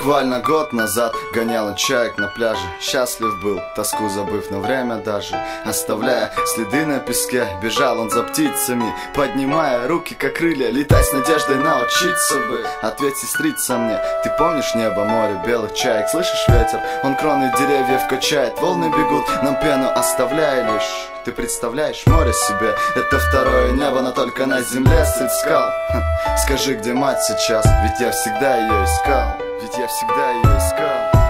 Буквально год назад гонял он чаек на пляже. Счастлив был, тоску забыв на время даже. Оставляя следы на песке, бежал он за птицами, поднимая руки как крылья, летать с надеждой научиться бы. Ответь, сестрица, мне, ты помнишь небо, море белых чаек? Слышишь ветер? Он кроны деревьев качает, волны бегут, нам пену оставляя лишь. Ты представляешь море себе? Это второе небо, но только на земле средь скал. Скажи, где мать сейчас? Ведь я всегда ее искал. Ведь я всегда ее искал.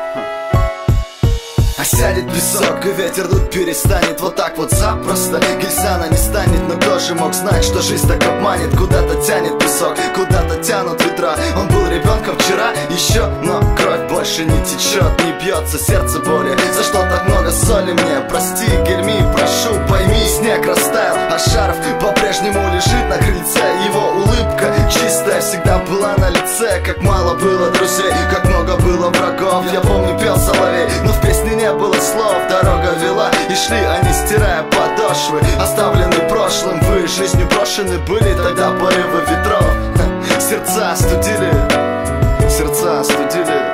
Осядет песок, и ветер тут перестанет вот так вот запросто. Гельсана не станет, но кто же мог знать, что жизнь так обманет? Куда-то тянет песок, куда-то тянут ветра. Он был ребенком вчера еще, но кровь больше не течет, не бьется сердце боли. За что так много соли мне? Прости, Гельми, прошу, пойми, снег растаял, а шарф по-прежнему лежит на крыльце. Его улыбка чистая всегда была на лице. Как мало было друзей, как много было врагов. Я помню, пел соловей, но в песне не было слов. Дорога вела, и шли они, стирая подошвы, оставлены прошлым. Вы жизнью брошены были тогда порывы ветров. Сердца остудили, сердца остудили.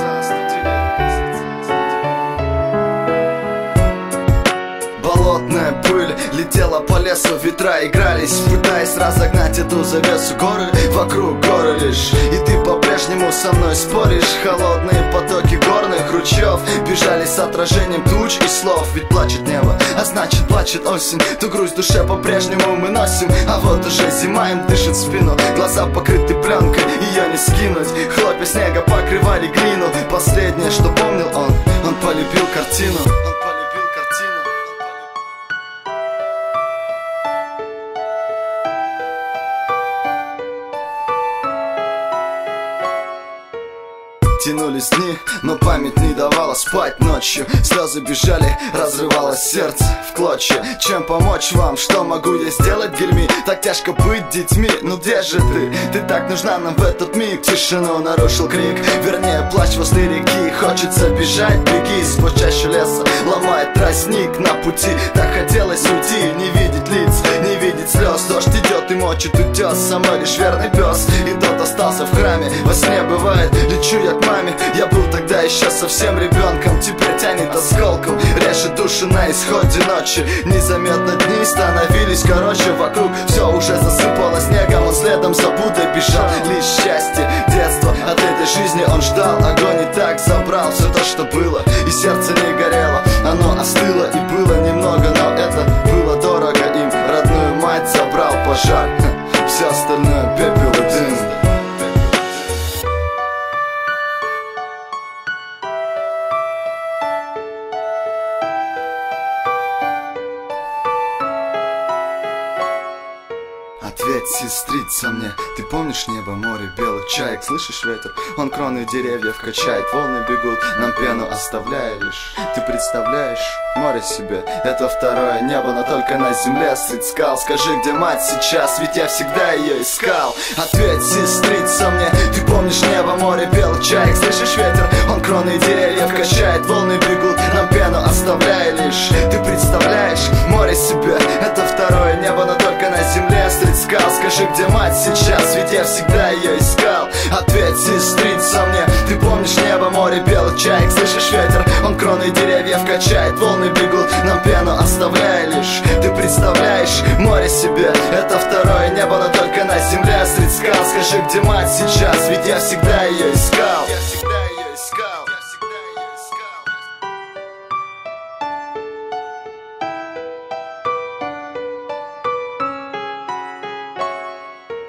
Болотная пыль летела по лесу, ветра игрались, пытаясь разогнать эту завесу. Горы вокруг горы лишь, и ты по-прежнему со мной споришь. Холодные потоки горных ручьев бежали с отражением туч и слов. Ведь плачет небо, а значит плачет осень. Ту грусть в душе по-прежнему мы носим. А вот уже зима им дышит в спину, глаза покрыты пленкой, ее не скинуть. Хлопья снега покрывали глину. Последнее, что помнил он полюбил картину. Тянулись дни, но память не давала спать ночью. Слезы бежали, разрывалось сердце в клочья. Чем помочь вам, что могу я сделать, Гельми? Так тяжко быть детьми, ну где же ты? Ты так нужна нам в этот миг. Тишину нарушил крик, вернее плач возле реки. Хочется бежать, беги сквозь чащу леса, ломает тростник на пути. Так хотелось уйти, не видеть лиц, не видеть слез. Дождь идет и мочит утес, со мной лишь верный пес. И тот остался в храме, во сне бывает, лечу я к маме. Я был тогда еще совсем ребенком, теперь тянет осколком, режет души на исходе ночи. Незаметно дни становились короче, вокруг все уже засыпало снегом. Он следом за Буддой бежал, лишь счастье детства от этой жизни он ждал. Огонь и так забрал все то, что было, и сердце не горело. Оно остыло и было немного, но это было дорого им. Родную мать забрал пожар, все остальное пепел и дым. Ответь, сестрица, мне, ты помнишь небо, море белых чаек? Слышишь ветер? Он кроны деревьев качает, волны бегут, нам пену оставляя лишь. Ты представляешь море себе? Это второе небо, но только на земле средь скал. Скажи, где мать сейчас? Ведь я всегда ее искал. Ответь, сестрица, мне, ты помнишь небо, море белых чаек? Слышишь ветер? Он кроны деревьев качает, волны бегут, нам пену оставляя лишь. Ты представляешь море себе? Это второе небо, но только на земле средь скал. Скажи, где мать сейчас? Ведь я всегда ее искал. Ответь, сестрица, мне, ты помнишь небо, море белых чаек? Слышишь ветер? Он кроны деревьев качает, волны бегут, нам пену оставляя лишь. Ты представляешь море себе? Это второе небо, но только на земле средь скал. Скажи, где мать сейчас? Ведь я всегда ее искал.